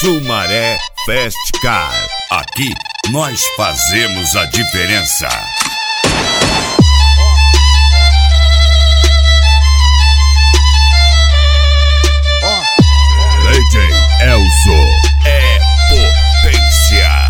Sumaré Fast Car. Aqui nós fazemos a diferença. DJ Elzo é potência.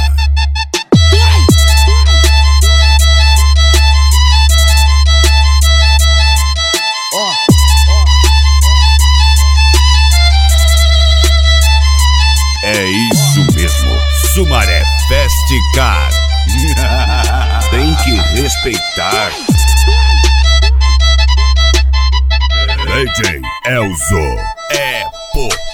É isso mesmo, Sumaré Fast Car. Tem que respeitar. DJ Elzo é potência.